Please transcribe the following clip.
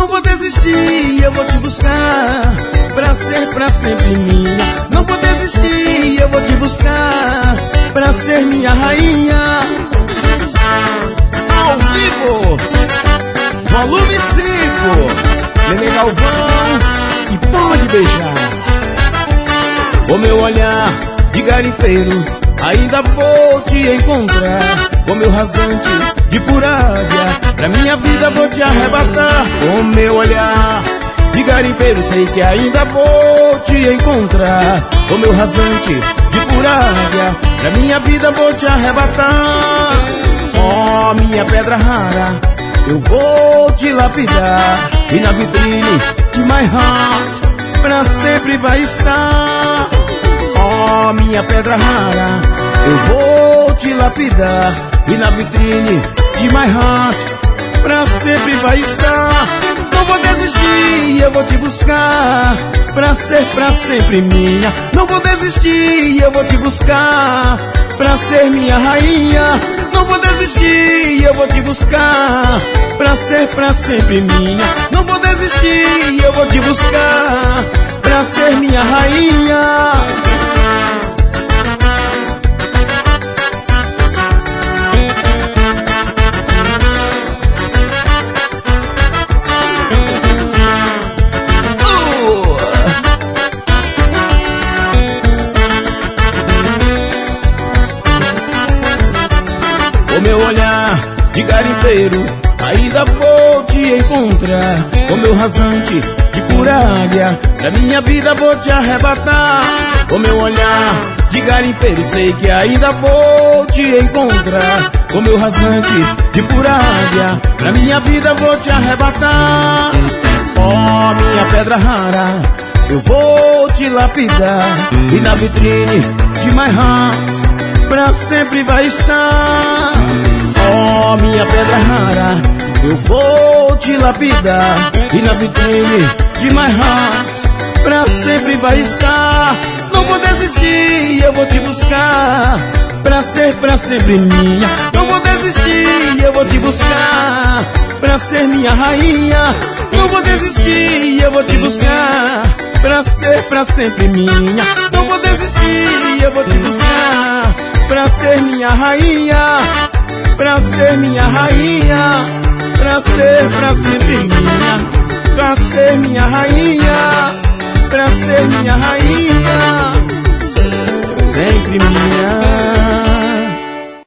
Não vou desistir, eu vou te buscar pra ser pra sempre minha. Não vou desistir, eu vou te buscar pra ser minha rainha. Ao vivo, volume 5, Nenê Galvão e Pode Beijar. Com meu olhar de garimpeiro ainda vou te encontrar. Com meu rasante de purábia pra minha vida vou te arrebatar. Com meu olhar de garimpeiro sei que ainda vou te encontrar. Com meu rasante de purábia pra minha vida vou te arrebatar. Oh, minha pedra rara, eu vou te lapidar. E na vitrine de my heart pra sempre vai estar. Oh, minha pedra rara, eu vou te lapidar. E na vitrine de my heart pra sempre vai estar. Não vou desistir, eu vou te buscar pra ser pra sempre minha. Não vou desistir, eu vou te buscar pra ser minha rainha. Não vou desistir, eu vou te buscar pra ser pra sempre minha. Não vou desistir, eu vou te buscar pra ser minha rainha. Com meu olhar de garimpeiro ainda vou te encontrar. Com meu rasante de purábia pra minha vida vou te arrebatar. Com meu olhar de garimpeiro sei que ainda vou te encontrar. Com meu rasante de purábia pra minha vida vou te arrebatar. Oh, minha pedra rara, eu vou te lapidar. E na vitrine de my heart pra sempre vai estar. Oh, minha pedra rara, eu vou te lapidar. E na vitrine de my heart pra sempre vai estar. Não vou desistir, eu vou te buscar pra ser pra sempre minha. Não vou desistir, eu vou te buscar pra ser minha rainha. Não vou desistir, eu vou te buscar pra ser pra sempre minha. Não vou desistir, eu vou te buscar pra ser minha rainha. Pra ser minha rainha, pra ser pra sempre minha. Pra ser minha rainha, pra ser minha rainha, sempre minha.